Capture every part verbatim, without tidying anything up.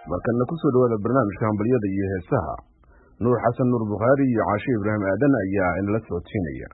markana ku soo dhawaada barnaamijka hambaliyada iyo heesaha. Nuur Xasan Nuur Bukhari iyo Caashe Ibraahim Aadan ayaa in la socodsiinaya.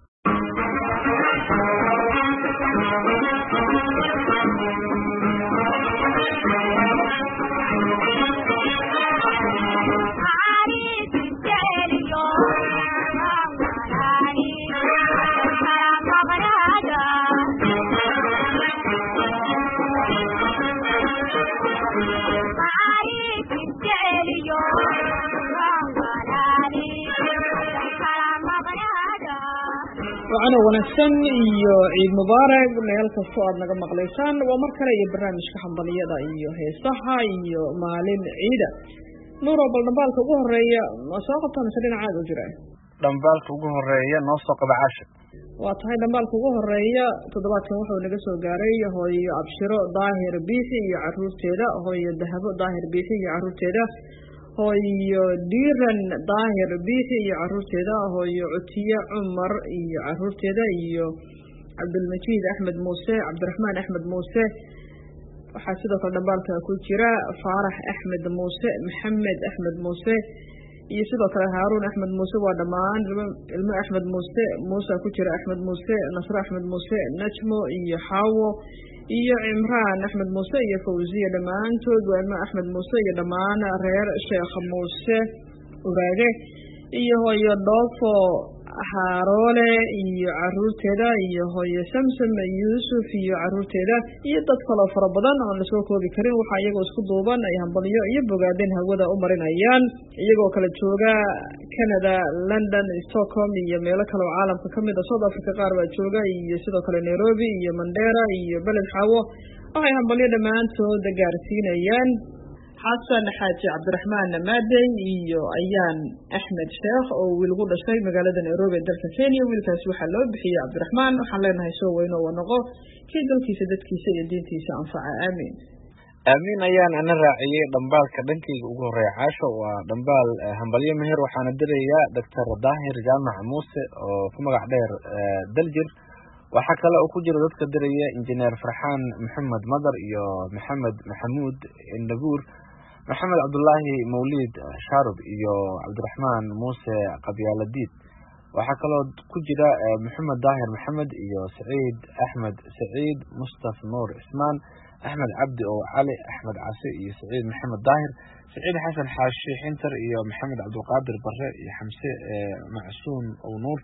وأنا ونسن iyo ciid mubaarak meel kasto aad naga maqleysaan waa mar kale iyo barnaamijka hambaliyada iyo heesaha iyo maalin ciida nuur bal dambaalka ugu horeeya ma soo qabtaan dhinacaad u jiray dambaalka ugu horeeya noo soo qaba Caasha waa tahay dambaalka ugu horeeya toddobaadkan wuxuu naga soo gaaray hooyo Abshiro Daahir Biixi iyo caruurteeda hooyo Dahabo Daahir Biixi iyo caruurteeda hooyo Diiran Daahir Biixi iyo caruurteeda hooyo Cutiya Cumar iyo caruurteeda iyo Cabdulmajiid Axmed Muuse Cabdiraxmaan Axmed Muuse waxaa sidoo kale dambaalka ku jira Faarax Axmed Muuse Maxamed Axmed Muuse iyo sidoo kale Haaruun Axmed Muuse waa dhamaan ilmo Axmed Muuse Muuse ku jira Axmed Muuse Nasr Axmed Muuse Najmo iyo Xaawo iyo Imraan Axmed Muuse iyo Fawziya dhamaantood waa ilmo Axmed Muuse iyo dhamaan reer Sheekh Muuse Uraage iyo hooyo Dhoofo Haarole iyo caruurteeda iyo hooyo Samsam Yuusuf iyo caruurteeda iyo dad kale fara badan oo la soo koobi karin waxa iyagu isku duuban ay hambaliyo iyo bogaadin hawada u marinayaan iyagoo kala jooga Canada London Stockholm iyo meelo kale oo caalamka kamid ah South Africa qaar baa jooga iyo sidoo kale Nairobi iyo Mandera iyo Beled Xawo waxay hambaliyo dhamaantood gaarsiinayaan Xasan Xaaji Cabdiraxmaan Maadey iyo Ayaan Axmed Sheekh oo wiilgu dhashay magaalada Nairobi dalka Kenya wiilkaas waxa loo bixiyay Cabdiraxmaan waxaan leenahay soo weyno oo noqo kii dalkiisa dadkiisa iyo diintiisa anfaca aamin aamin ayaan ana raaciyay dambaalka dhankayga ugu horeeya Caasho waa dambaal hambaliyo meher waxaana dilayaa Doctor Daahir Jaamac Muuse oo ku magac dheer Daljir waxa kale oo ku jira dadka diraya Engineer Farxaan Maxamed Madar iyo Maxamed Maxamuud Indabuur محمد عبد الله موليد شارب iyo Cabdiraxmaan Muuse Qabyaaladiid waxa kale oo ku jira Maxamed Daahir Maxamed iyo Saciid Axmed Saciid Mustafa Nuur Ismaan Axmed Cabdi oo Ali Axmed Casi iyo Saciid Maxamed Daahir Saciid Xasan Xaashi Xintar iyo Maxamed Cabdul Qaadir Barre iyo Xamse Macsuun oo Nuur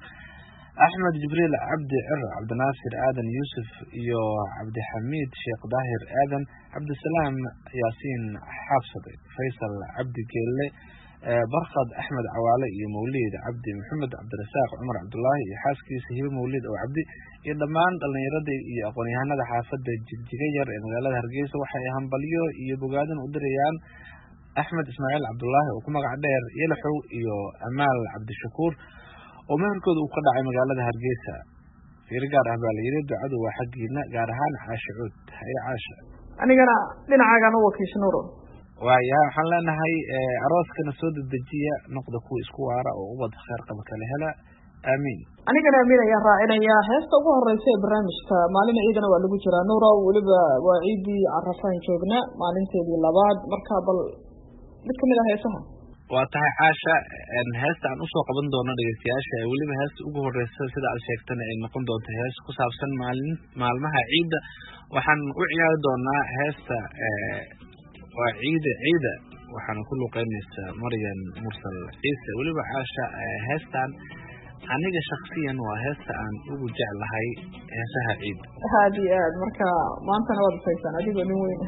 أحمد جبريل عبد عر عبد ناصر آدم يوسف يو عبد حميد شيخ ظاهر آدم عبد السلام ياسين حافظ فيصل عبد كيلي برخد أحمد عوالي موليد عبد محمد عبد الرزاق عمر عبد الله يحاسكي سهيل موليد أو عبدي يدمان اللي يردي يقوني هذا حافظ جيجير مقالة هرقيس وحي همبليو يبقادن ودريان أحمد إسماعيل عبد الله وكما قعدير يلحو يو أمال عبد الشكور ومهركود uu ka dhacay magaalada Hargeysa fiir gaar ah baa la yiri ducadu waa xaqiina gaar ahaan Caashuud hay Caasha anigana dhinacaagan u wakiish Nuuro waaya waxaan leenahay arooskana soo dedejiya noqdo ku isku waara oo ubad khair qaba kale hela aamin anigana aamin ayaa raacinaya heesta ugu horeysa ee barnaamijka maalin ciidana waa lagu jiraa Nuuro waliba waa ciidii Arafaan joogna maalinteedii labaad marka bal mid kamid ah heesaha waa tahay Caasha in heesta aan u soo qaban doono dhageystayaasha waliba heesta ugu horeysa sida aad sheegtay ay noqon doonto hees ku saabsan maalin maalmaha ciida waxaan u ciyaari doonaa heesta waa ciida ciida waxaan ku luqeynaysaa Maryam Mursal Ciise waliba Caasha heestan aniga shakhsiyan waa heesta aan ugu jeclahay heesaha ciid haadi aad marka maanta wada faysan adiga nin weyn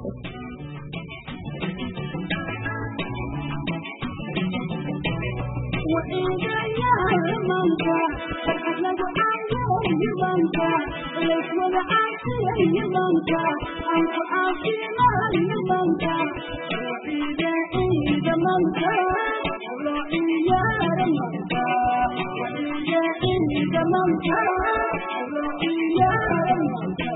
وإذا يا منطقة لو عايز يبانك ليش ولا عايز يبانك أنت عايز ما يبانك وإذا إذا منطقة لو يا منطقة وإذا إذا منطقة لو يا منطقة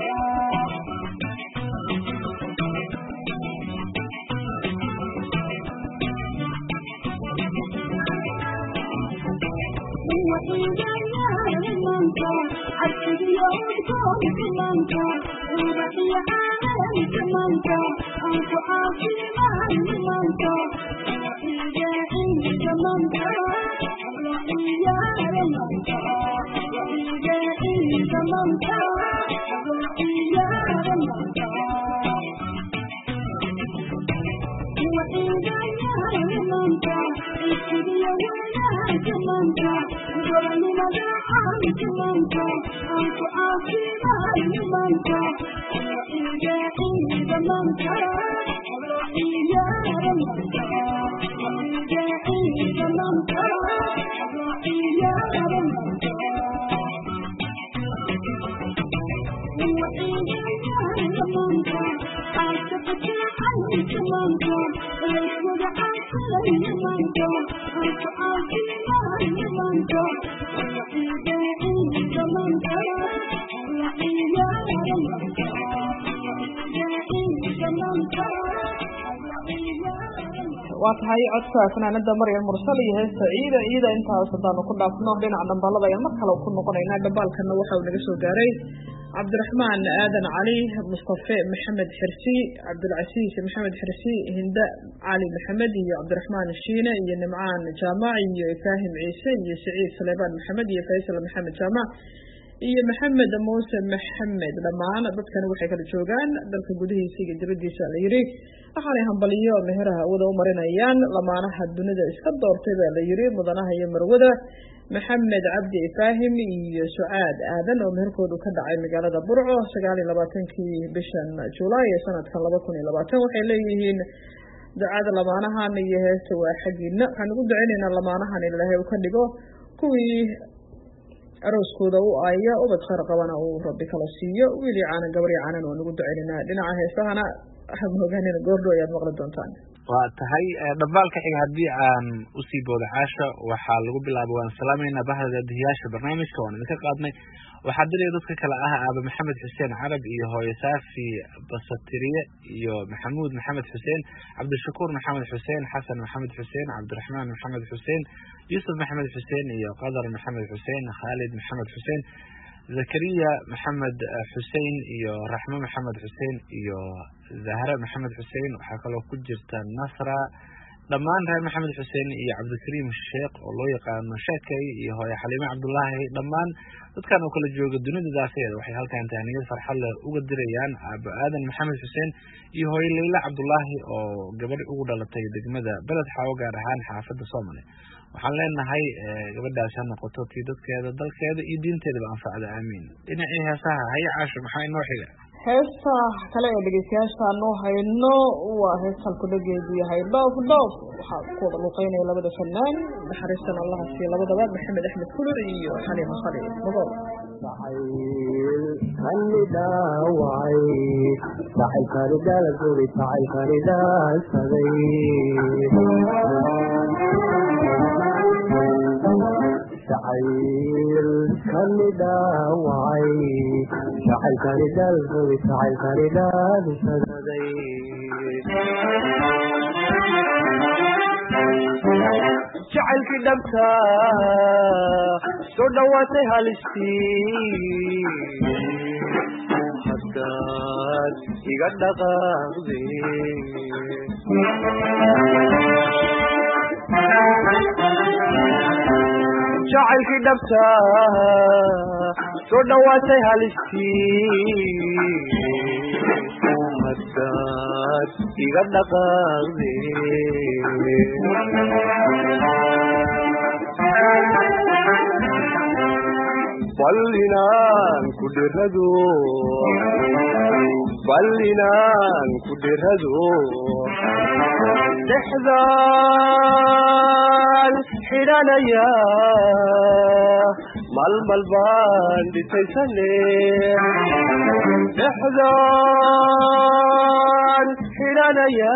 وإذا يا منطقة عالسيد يومكم في منطقة وبقي عالم في منطقة أنت عايز ما waa tahay codka fanaanada Maryam Mursal iyo heesta ciida ciida intaas hadaan ku dhaafno dhinaca dhambalada ayaan mar kale ku noqonaynaa dhambalkana waxa uu naga soo gaaray Cabdiraxmaan Aadan Cali Mustafa Maxamed Xirsi Cabdulcasiis Maxamed Xirsi Hinda Cali Maxamed iyo Cabdiraxmaan Shiine iyo Nimcaan Jaamac iyo Ibrahim Ciise iyo Saciid Suleymaan Maxamed iyo Faysal Maxamed Jaamac iyo Maxamed Muuse Maxamed dhamaan dadkan waxay kala joogaan dalka gudihiisa iyo dibadiisa la yiri waxaan hambaliyo meheraha wada u marinayaan lamaanaha dunida iska doortay baa la yiri mudanaha iyo marwada Maxamed Cabdi Ibrahim iyo Sucaad Aadan oo meherkoodu ka dhacay magaalada Burco sagaal iyo labaatankii bishan Juulaay sanadka laba kun iyo labaatan waxay leeyihiin ducada lamaanahan iyo heesta waa xagiina waxaan ugu duceynaynaa lamaanahan Ilaahay uu ka dhigo kuwii arooskooda u aaya ubad khayr qabana uu Rabbi kala siiyo wiil caanan gabar caanan oo ugu duceynaynaa dhinaca heestahana waxaan hogaanin goordo ayaad maqli doontaan waa tahay dhabaalka xiga hadii aan u sii boodo caasha waxa lagu bilaabo waan salaameynaa bahda diyaasha barnaamijka waan idinka qaadnay waxa diray dadka kala ah Aaba Maxamed Xuseen Carab iyo hooyo Saafi Basatiriye iyo Maxamuud Maxamed Xuseen Cabdishakuur Maxamed Xuseen Xasan Maxamed Xuseen Cabdiraxmaan Maxamed Xuseen Yusuf Maxamed Xuseen iyo Qadar Maxamed Xuseen Khalid Maxamed Xuseen Zakariya Maxamed Xuseen iyo Raxmo Maxamed Xuseen iyo Zahra Maxamed Xuseen waxa kale oo ku jirta Nasra dhamaan reer Maxamed Xuseen iyo Cabdikariim Sheekh oo loo yaqaan Sheekay iyo hooyo Xaliime Cabdullaahi dhamaan dadkan oo kala jooga dunida daafeed waxay halkaan taaniyad farxad leh uga dirayaan Aaba Aadan Maxamed Xuseen iyo hooyo Leila Cabdullaahi oo gabadh ugu dhalatay degmada Beled Xawo gaar ahaan xaafadda Soomaaliya waxaan leenahay gabadhaas ha noqoto tii dadkeeda dalkeeda iyo diinteedaba anfacda aamiin dhinacii heesaha haya caasho maxaa inoo xiga heesta kale ee dhegeystayaasha noo hayno waa heestan ku dhageedu yahay dhoof dhoof waxa ku wada luqeynaya labada fanaan naxariistan Allah si labadaba Maxamed Axmed Kulur iyo Xaliime Khaliil mabal kanida way saxay kanida la guri saxay kanida saday saxay kanida way saxay kanida la guri saxay kanida saday jacaylkii dhabta soo dhawaatay halistii haddaad iga dhaqaaqde jacaylkii dhabta soo dhawaatay halistii haddaad iga dhaqaaqde ballinaan ku dhirado ballinaan ku dhirado dhexdaan xidhanaya malmal baan dhisaysane dhexdaan xidhanaya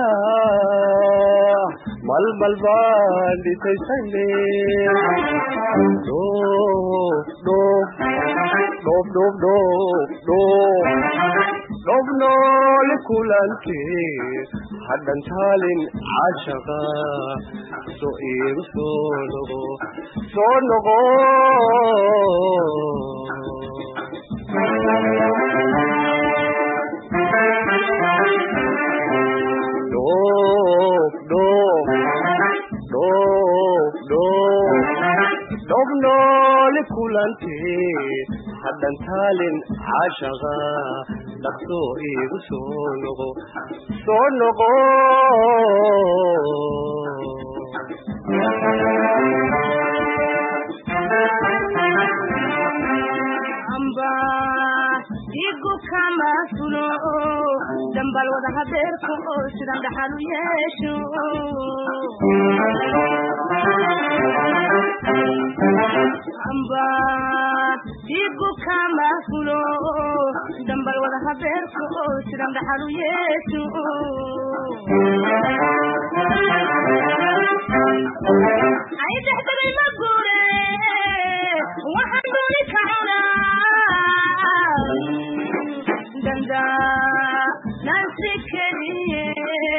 malmal baan dhisaysane dhoof dhoof dhoof dhoof dhoof dhoof dhoof noole kulantee haddan taalin caashaqa soo iigu soo noqo soo noqo dhoof dhoof dhoof dhoof kulantee haddan taalin caashaqa dhaqso iigu soo noqo soo noqo amba igu kama fulo dambal wada habeerko sidan dhaxal u yeesho amba igu kama fulo dambal wada habeerko sidan dhaxal u yeesho ay dhaxday magure waxaan dooni ka danda nansi keliye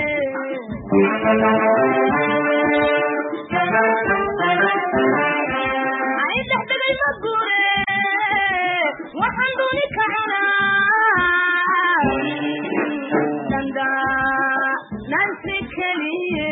ay dhaxday magure waxaan dooni ka danda nansi keliye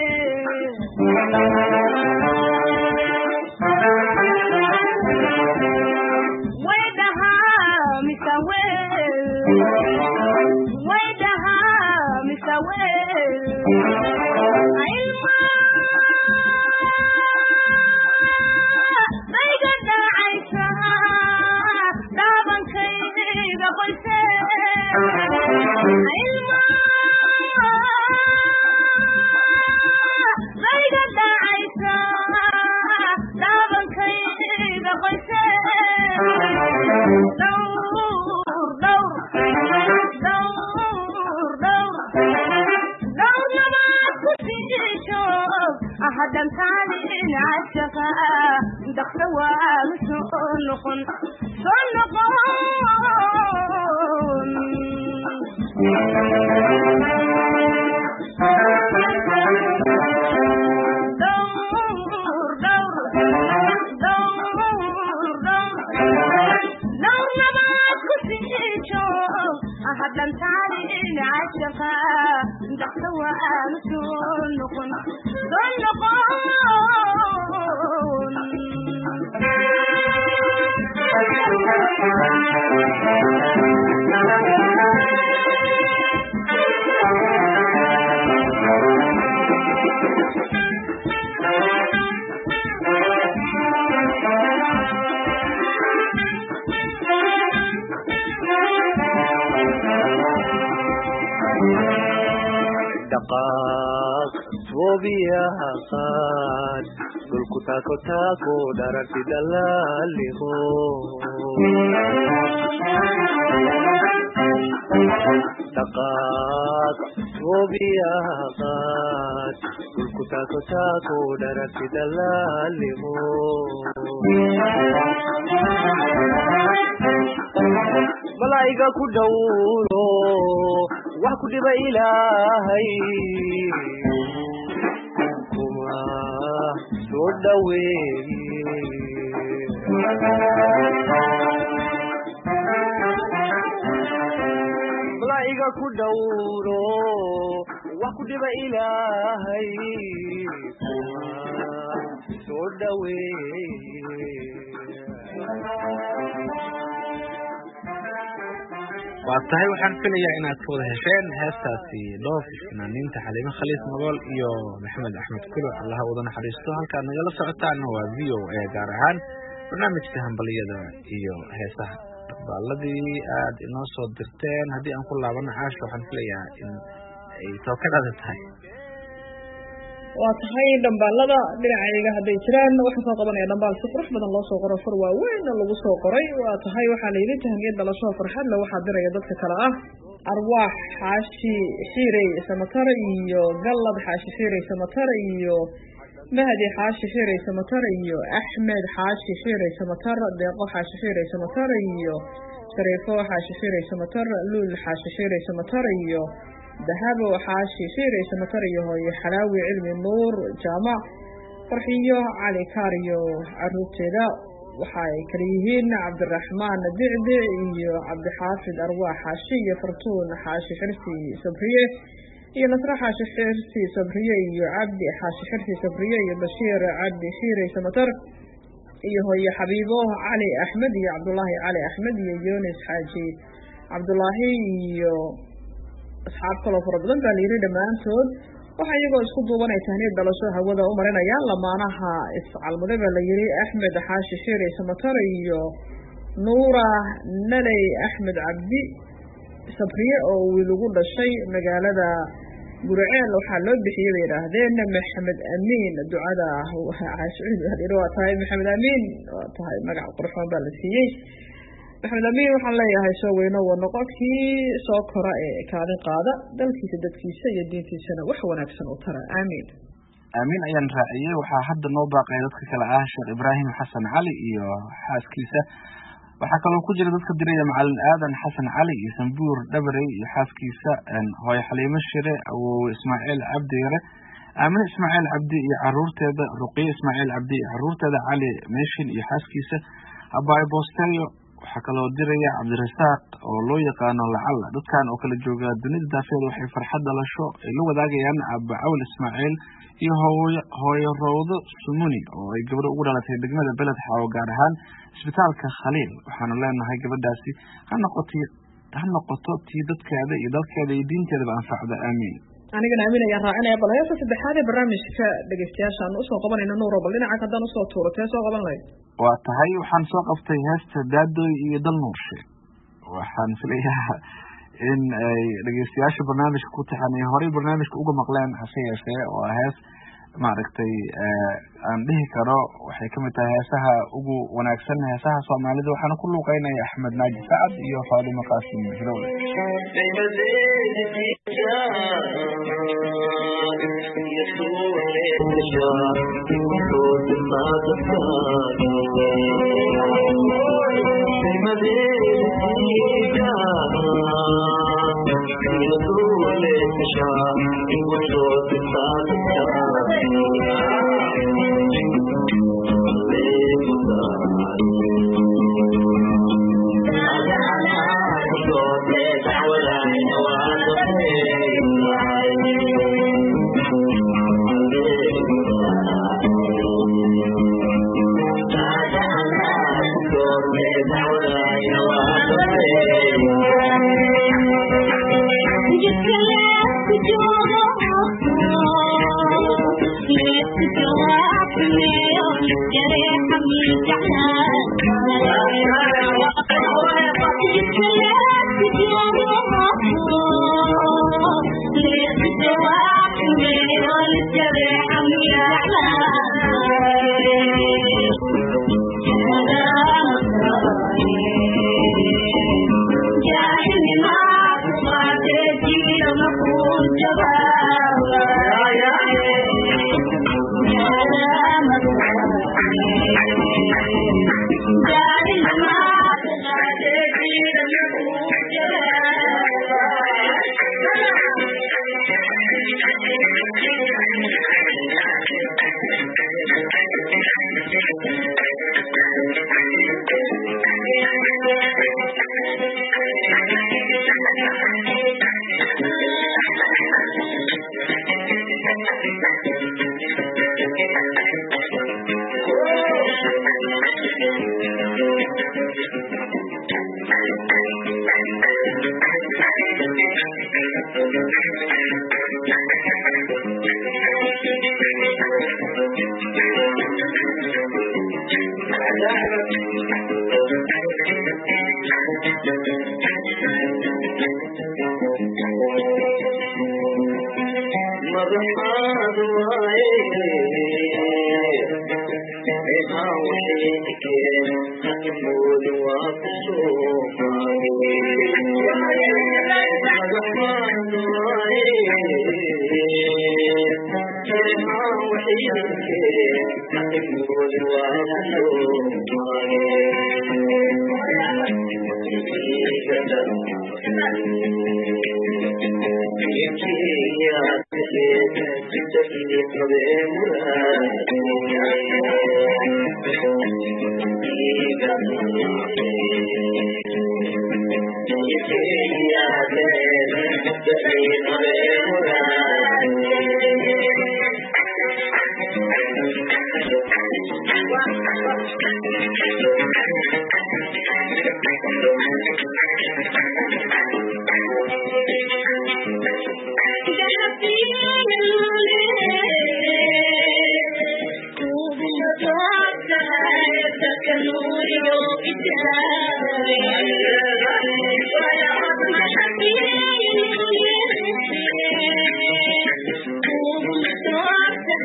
haddan taalin caashaqa dhaqso waagu soo noqon soo noqon dawr dawr dawr dawr nabaad ku sii joog haddan taalin caashaqa dhaqso waagu soo noqon soo noqon dhaqaaq toobiyaha qaad dhulku taako taako dhararti dalaaliho dhaqaaq toobiyaha qaad dhulku taako taako dhararti dalaaliho malaa'iga ku dhowro wax ku dhiba ilaahay kuma soo dhaweeye malaa'iga ku dhowro wax ku dhiba ilaahay kuma soo dhaweeye waa tahay waxaan filayaa inaad ka wada hesheen heestaasi dhoof fanaaniinta xaliimo khaliis magool iyo maxamed axmed kulo allaha wada naxariisto halkaad nagala socotaana waa v o a gaar ahaan barnaamijka hambaliyada iyo heesaha dhaqbaaladii aad inoo soo dirteen haddii aan ku laabano caasha waxaan filayaa in ay tookadhada tahay waa tahay dhambaalada dhinacayga hadday jiraan waxaan soo qabanaya dhambaal si qurux badan loo soo qoro far waaweynna lagu soo qoray waa tahay waxaa layidhi tahmiyad dhalasho farxad le waxaa diraya dadka kale ah arwaax xaashi xiirey samatar iyo gallad xaashi xiirey samatar iyo mahdi xaashi xiirey samatar iyo axmed xaashi xiirey samatar deeqo xaashi xiirey samatar iyo shariifo xaashi xiirey samatar luul xaashi xiirey samatar iyo dahabo xaashi xiirey samatar iyo hooyo xalaawi cilmi nuur jaamac farxiyo cali kaar iyo caruurteeda waxay kala yihiin cabdiraxmaan dicdic iyo cabdixaafid arwaax xaashi iyo fartuun xaashi xirsi sabriye iyo nasre xaashi xirsi sabriye iyo cabdi xaashi xirsi sabriye iyo bashiir cabdi xiirey samatar iyo hooyo xabiibo cali axmed iyo cabdullaahi cali axmed iyo yunis xaaji cabdullaahi iyo asxaab kaloo fara badan baa layidhi dhammaantood waxaa iyagoo isku duuban ay tahniid dhalasho hawada u marinayaan lamaanaha iscalmuday baa layidhi axmed xaashi xiiri samatar iyo nuura naley axmed cabdi sabriye oo wiil ugu dhashay magaalada guriceel waxaa loo bixiyey bay yidhaahdeen maxamed amiin ducada waa tahay maxamed amiin waa tahay magac qurxoon baa la siiyey maxamed amiin waxaan leeyahay soo weyno waa noqonkii soo kora ee kaalin qaada dalkiisa dadkiisa iyo diintiisana wax wanaagsan u tara aamiin aamiin ayaan raaciyey waxaa hadda noo baaqaya dadka kale ah sheekh ibraahim xasan cali iyo xaaskiisa waxaa kaloo ku jira dadka diraya macalin aadan xasan cali iyo sambuur dhabarey iyo xaaskiisa hooyo xaliimo shire awowe ismaaciil cabdi yare aamine ismaaciil cabdi iyo caruurteeda ruqiye ismaaciil cabdi iyo caruurteeda cali meeshin iyo xaaskiisa abaayo boosteyo waxaa kaloo diraya cabdirasaaq oo loo yaqaano lacalla dadkan oo kala jooga dunida daafeeda waxay farxad dhalasho ay la wadaagayaan aba cawl ismaaciil iyo hooyo hooyo rawdo sumuni oo ay gabadho ugu dhalatay degmada beled xaawo gaar ahaan isbitaalka khaliil waxaanu leenahay gabadhaasi ha noqoti ha noqoto tii dadkeeda iyo dalkeeda iyo diinteedaba anfacda aamiin anigana aamin ayaan raacinaya bal heesta saddexaad ee barnaamijka dhegeystayaashaan usoo qabanayna nuuro bal dhinaca haddaan usoo tuuro tee soo qaban lahayd waa tahay waxaan soo qabtay heesta daadooy iyo dal nuurshe waxaan filayaa in ay dhegeystayaasha barnaamijka ku taxan ay horey barnaamijka uga maqleen hase yeeshee waa hees maaragtay aan dhihi karo waxay kamid tahay heesaha ugu wanaagsan heesaha soomaalida waxaana ku luuqeynaya axmed naaji sacad iyo faadimo qaasim hilowle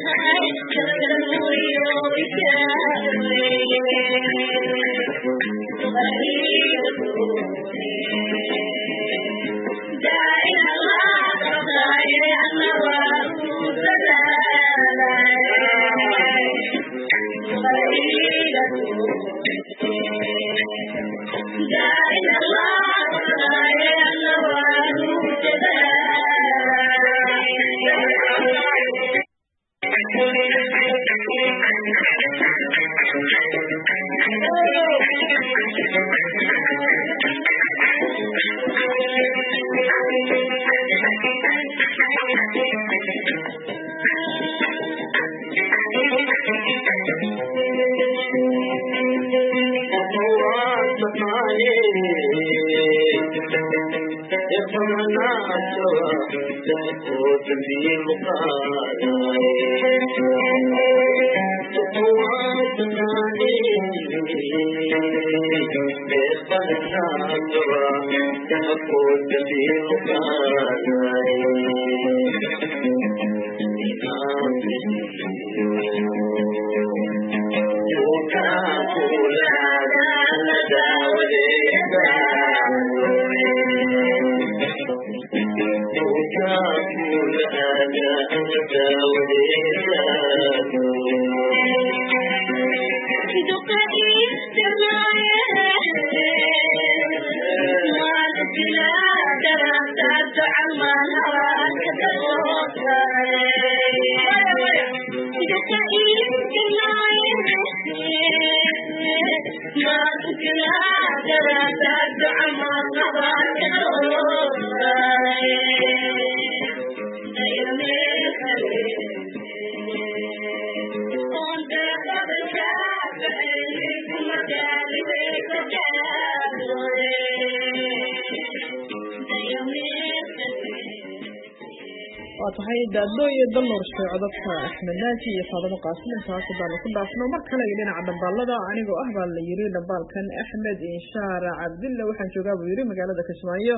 وتحيي دادو يدمر في عضبك أحمد ناجي فاضل قاسم انتهى صدام كل دافنو مركنا يلينا عبد البلدة عنيقو أهبال اللي يري دبال كان أحمد إنشار عبد الله وحن شقابو يري مقالة كسمايو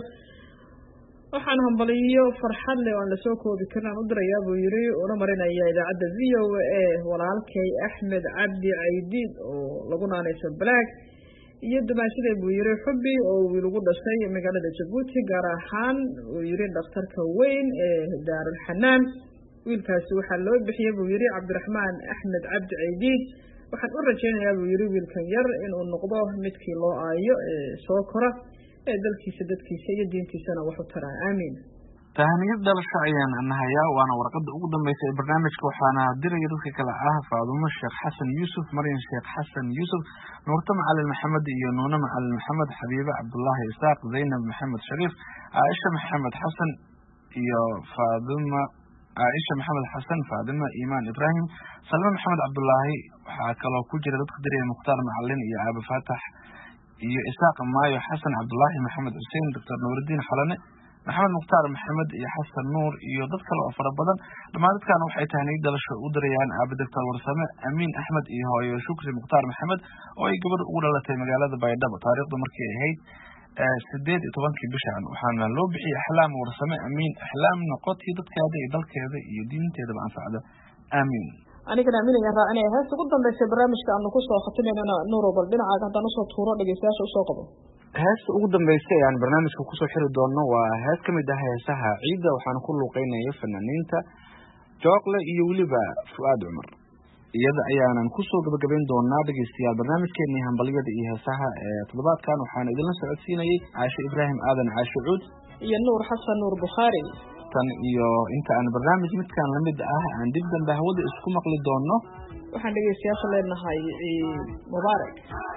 وحن هنبليو فرحان لي وأن لسوكو بكرنا ندر يابو يري ونمرنا إياه إذا عدى زيو وإيه ولعالكي أحمد عبدي عيديد ولقونا نيسو بلاك يد ما شيء بيري حبي أو يلقون دشتي مقالة جبوتي جراحان ويري دكتور كوين دار الحنان ويلكاسو حلو بحي بيري عبد الرحمن أحمد عبد عيديد وحن أرجعنا يا بيري ويلكير إن النقضة متكي الله آيو سوكرة دلكي سددكي سيدين تسنة وحطرة آمين تهنيد دلشة أيان أنها يا وأنا ورقد أقدم بيس برنامج كوحانا دير يدوكي كلا آه فاضم الشيخ حسن يوسف مريم الشيخ حسن يوسف نورتم على المحمد يونونم على المحمد حبيبة عبد الله إساق زينب محمد شريف عائشة محمد حسن يا فاضمة عائشة محمد حسن فاضمة إيمان إبراهيم سلمى محمد عبد الله حكى الله كجرة تقدري مختار معلن يا أبو فاتح يا إساق مايو حسن عبد الله محمد حسين دكتور نور الدين حلاني محمد مختار محمد يا حسن نور يضدك له أفر بدن لما ذكر كانوا حيث هني دلش أدريان عبد الدكتور ورسمة أمين أحمد إيه هو شكري مختار محمد أو يقبل أولى لتي مجالات بايدة بطريق دمركي هي سديد طبعا كي بشان وحنا لو بحي أحلام ورسمة أمين أحلام نقط يضدك هذا يضلك هذا يدين تيدا عن فعله آمين أنا كنا أمين يا رأني هذا قدام بس برامج كأن نقص وخطني أنا نور وبلبنا عاد هذا نص طورة بجساس وساقبه هاس أقدم بيسي يعني برنامج كوكوسو حلو دونه وهاس كم ده هيسها عيدة وحنا كله قينا يفنانينتا جاقلة يوليبا فؤاد عمر يدا أيانا نكوسو قبل دونا بجسيا برنامج كني هم بليد إيهسها طلبات كانوا حنا إذا لنا سعد سينا عاش إبراهيم آذن عاش عود يا نور حسن نور بخاري كان يو أنت أنا برنامج مت كان لمد آه عن جدا بهود اسكو مقلد دونه وحنا جسيا خلينا هاي مبارك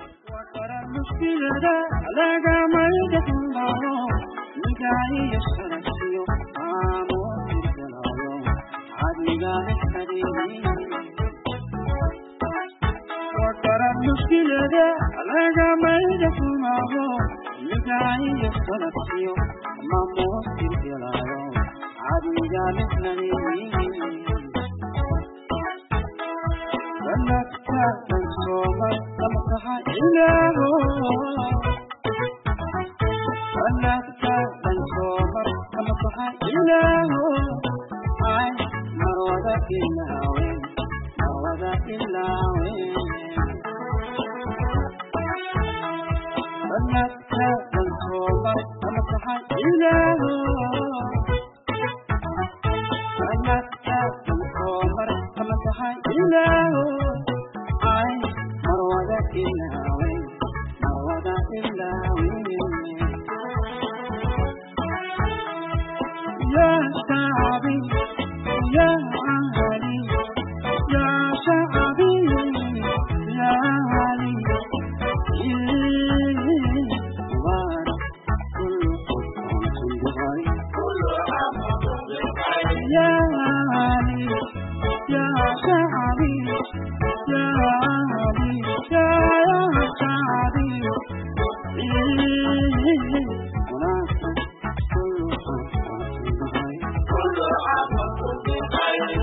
المشكلة لقى ما يدفنه نقاعي يشرسيو آمو ترسلايو عاد نقاعي حديني وقر المشكلة لقى ما يدفنه نقاعي يشرسيو آمو ترسلايو عاد نقاعي حديني ونكتا تنصوما تمسح إله ونكتا تنصوما تمسح إله عين مرودك النهوين marwada ilaawe sanadka dhan soomar ama tahay ilaaho sanadka dhan soomar ama tahay ilaaho ay marwada ilaawe marwada ilaawe ya shaabi ya ali ya shaabi ya ali يا علي يا شعبي يا علي يا شعبي كل عام وانتم بخير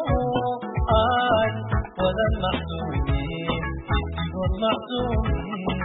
المحزونين